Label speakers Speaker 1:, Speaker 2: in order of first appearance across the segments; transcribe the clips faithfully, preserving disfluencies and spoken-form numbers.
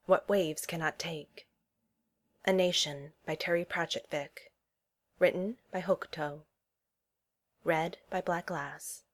Speaker 1: What Waves Cannot Take. A Nation by Terry Pratchett Vick. Written by Hokuto. Read by Black Glass.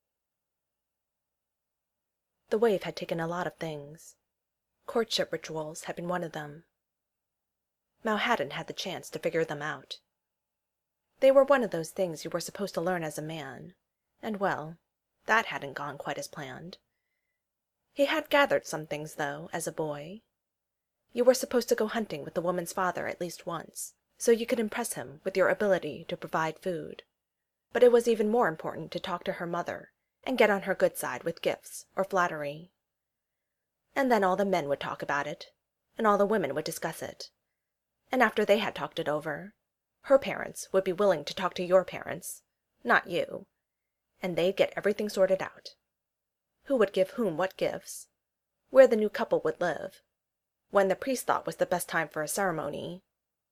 Speaker 1: The wave had taken a lot of things. Courtship rituals had been one of them. Mal hadn't had the chance to figure them out. They were one of those things you were supposed to learn as a man, and well, that hadn't gone quite as planned. He had gathered some things, though, as a boy. You were supposed to go hunting with the woman's father at least once, so you could impress him with your ability to provide food. But it was even more important to talk to her mother and get on her good side with gifts or flattery. And then all the men would talk about it, and all the women would discuss it. And after they had talked it over, her parents would be willing to talk to your parents, not you, and they'd get everything sorted out. Who would give whom what gifts, where the new couple would live, when the priest thought was the best time for a ceremony.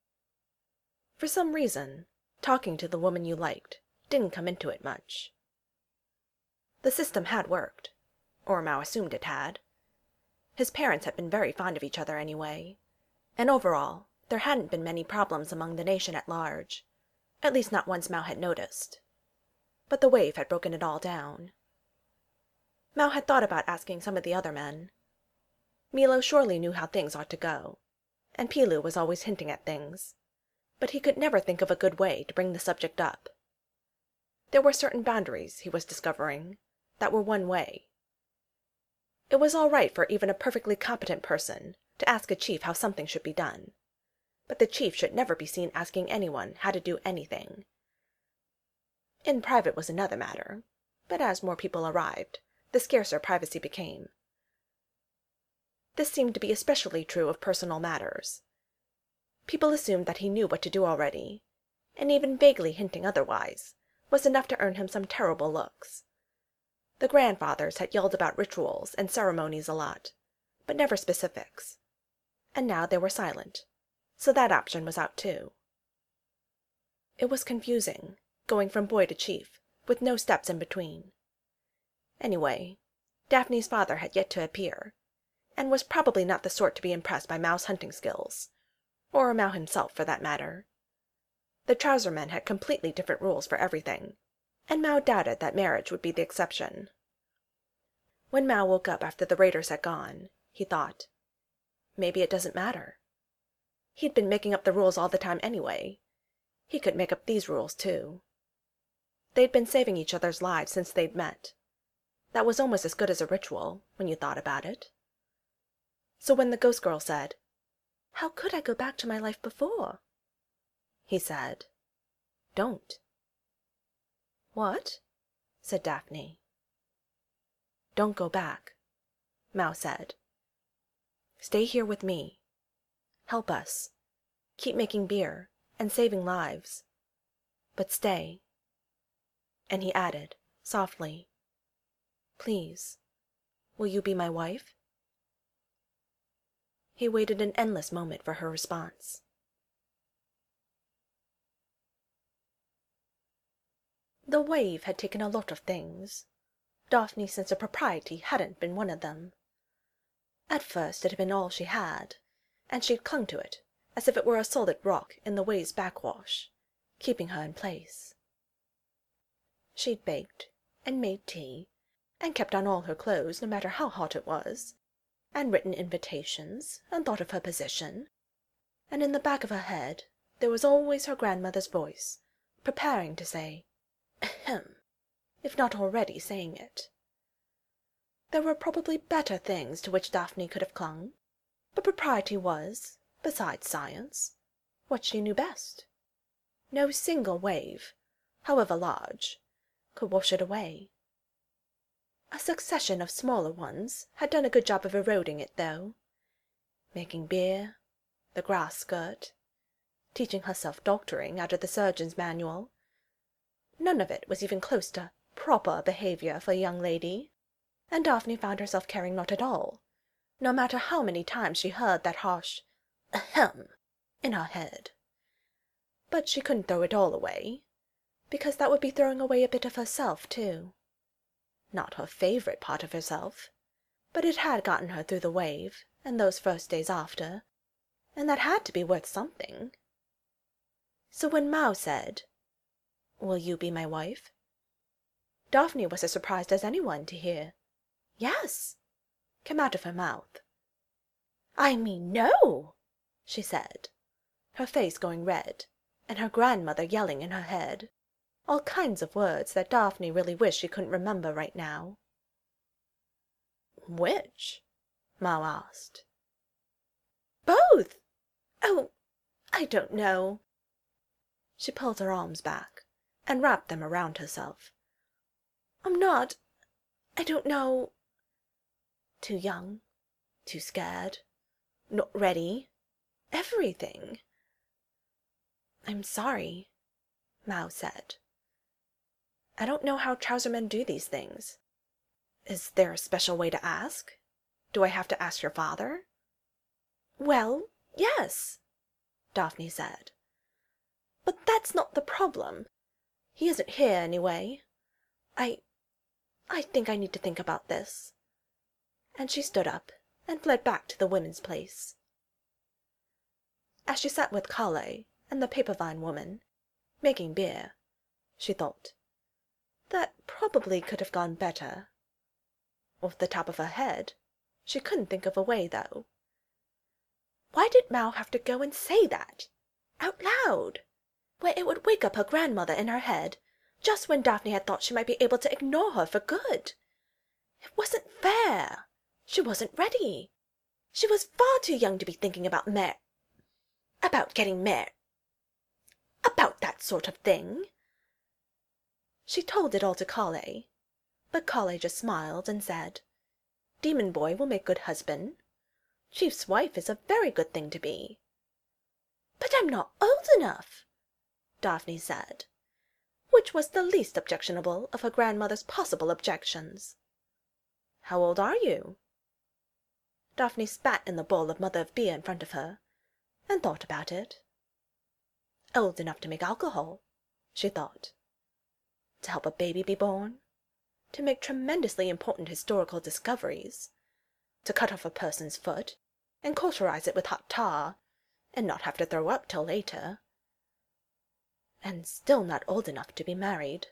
Speaker 1: For some reason, talking to the woman you liked didn't come into it much. The system had worked, or Mao assumed it had. His parents had been very fond of each other anyway, and overall there hadn't been many problems among the nation at large, at least not ones Mao had noticed. But the wave had broken it all down. Mao had thought about asking some of the other men. Milo surely knew how things ought to go, and Pilu was always hinting at things, but he could never think of a good way to bring the subject up. There were certain boundaries, he was discovering, that were one way. It was all right for even a perfectly competent person to ask a chief how something should be done, but the chief should never be seen asking anyone how to do anything. In private was another matter, but as more people arrived, the scarcer privacy became. This seemed to be especially true of personal matters. People assumed that he knew what to do already, and even vaguely hinting otherwise was enough to earn him some terrible looks. The grandfathers had yelled about rituals and ceremonies a lot, but never specifics. And now they were silent, so that option was out too. It was confusing, going from boy to chief, with no steps in between. Anyway, Daphne's father had yet to appear, and was probably not the sort to be impressed by Mao's hunting skills, or Mao himself for that matter. The trouser men had completely different rules for everything, and Mao doubted that marriage would be the exception. When Mao woke up after the raiders had gone, he thought, maybe it doesn't matter. He'd been making up the rules all the time anyway. He could make up these rules too. They'd been saving each other's lives since they'd met. That was almost as good as a ritual, when you thought about it. So when the ghost girl said, "How could I go back to my life before?" he said, "Don't." "What?" said Daphne. "Don't go back," Mao said. "Stay here with me. Help us. Keep making beer and saving lives. But stay." And he added, softly, "Please, will you be my wife?" He waited an endless moment for her response. The wave had taken a lot of things. Daphne's sense of propriety hadn't been one of them. At first it had been all she had, and she'd clung to it as if it were a solid rock in the wave's backwash, keeping her in place. She'd baked, and made tea, and kept on all her clothes no matter how hot it was, and written invitations, and thought of her position, and in the back of her head there was always her grandmother's voice, preparing to say, "Ahem," if not already saying it. There were probably better things to which Daphne could have clung, but propriety was, besides science, what she knew best. No single wave, however large, could wash it away. A succession of smaller ones had done a good job of eroding it, though. Making beer, the grass skirt, teaching herself doctoring out of the surgeon's manual. None of it was even close to proper behaviour for a young lady, and Daphne found herself caring not at all, no matter how many times she heard that harsh "ahem" in her head. But she couldn't throw it all away, because that would be throwing away a bit of herself too. Not her favourite part of herself, but it had gotten her through the wave, and those first days after, and that had to be worth something. So when Mao said, "Will you be my wife?" Daphne was as surprised as anyone to hear "Yes" come out of her mouth. "I mean no," she said, her face going red, and her grandmother yelling in her head, all kinds of words that Daphne really wished she couldn't remember right now. "Which?" Mao asked. "Both! Oh, I don't know." She pulled her arms back and wrapped them around herself. "I'm not... I don't know... too young, too scared, not ready, everything." "I'm sorry," Mao said. "I don't know how trousermen do these things. Is there a special way to ask? Do I have to ask your father?" "Well, yes," Daphne said. "But that's not the problem. He isn't here, anyway. I... I think I need to think about this." And she stood up and fled back to the women's place. As she sat with Kale and the paper vine woman, making beer, she thought, that probably could have gone better. Off the top of her head, she couldn't think of a way, though. Why did Mao have to go and say that, out loud, where it would wake up her grandmother in her head, just when Daphne had thought she might be able to ignore her for good? It wasn't fair. She wasn't ready. She was far too young to be thinking about mar... about getting mar... about that sort of thing. She told it all to Kale, but Kale just smiled and said, "Demon boy will make good husband. Chief's wife is a very good thing to be." "But I'm not old enough," Daphne said, which was the least objectionable of her grandmother's possible objections. "How old are you?" Daphne spat in the bowl of mother-of-beer in front of her, and thought about it. Old enough to make alcohol, she thought. To help a baby be born. To make tremendously important historical discoveries. To cut off a person's foot, and cauterize it with hot tar, and not have to throw up till later. And still not old enough to be married.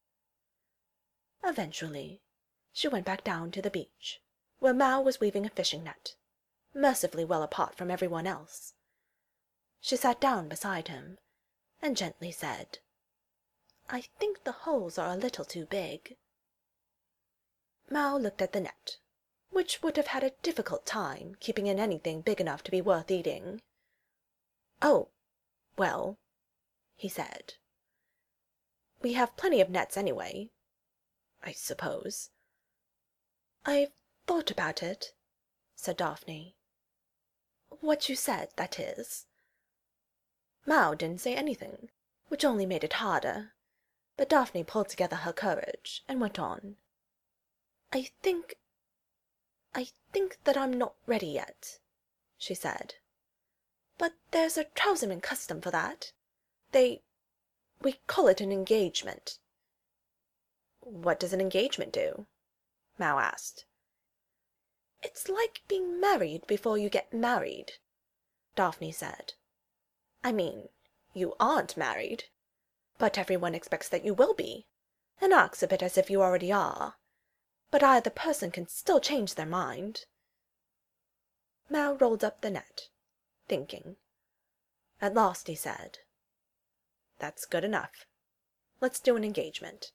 Speaker 1: Eventually, she went back down to the beach, where Mao was weaving a fishing net, mercifully well apart from everyone else. She sat down beside him, and gently said, "I think the holes are a little too big." Mao looked at the net, which would have had a difficult time keeping in anything big enough to be worth eating. "Oh, well," he said, "we have plenty of nets anyway, I suppose." "I've thought about it," said Daphne. "What you said, that is." Mao didn't say anything, which only made it harder, but Daphne pulled together her courage and went on. "I think... I think that I'm not ready yet," she said. "But there's a trouserman custom for that. They... we call it an engagement." "What does an engagement do?" Mao asked. "It's like being married before you get married," Daphne said. "I mean, you aren't married, but everyone expects that you will be, and acts a bit as if you already are. But either person can still change their mind." Mao rolled up the net, thinking. At last he said, "That's good enough. Let's do an engagement."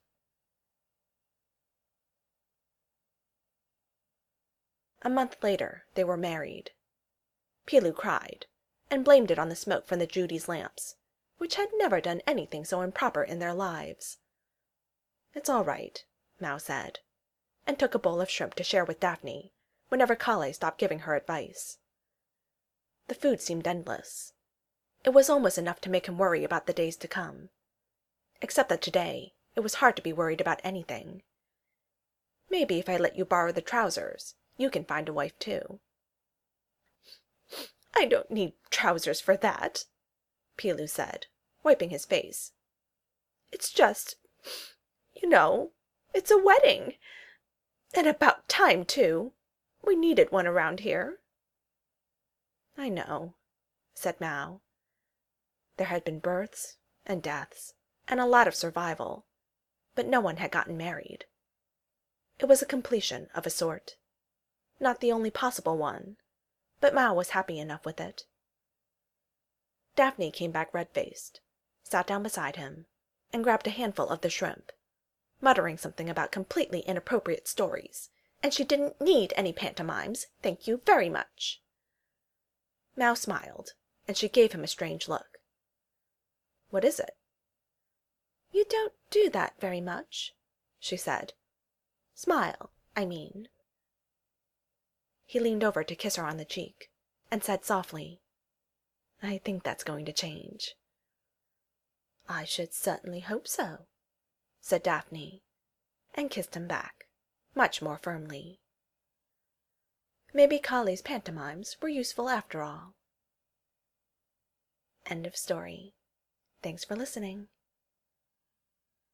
Speaker 1: A month later they were married. Pilu cried, and blamed it on the smoke from the Judy's lamps, which had never done anything so improper in their lives. "It's all right," Mao said, and took a bowl of shrimp to share with Daphne whenever Kale stopped giving her advice. The food seemed endless. It was almost enough to make him worry about the days to come. Except that today it was hard to be worried about anything. "Maybe if I let you borrow the trousers, you can find a wife too." "I don't need trousers for that," Pilu said, wiping his face. "It's just, you know, it's a wedding. And about time, too. We needed one around here." I know, said Mao. There had been births and deaths and a lot of survival, but no one had gotten married. It was a completion of a sort. Not the only possible one, but Mao was happy enough with it. Daphne came back red-faced, sat down beside him, and grabbed a handful of the shrimp, muttering something about completely inappropriate stories, and she didn't need any pantomimes, thank you very much. Mao smiled, and she gave him a strange look. "What is it?" "You don't do that very much," she said. "Smile, I mean." He leaned over to kiss her on the cheek, and said softly, "I think that's going to change." "I should certainly hope so," said Daphne, and kissed him back, much more firmly. Maybe Kali's pantomimes were useful after all. End of story. Thanks for listening.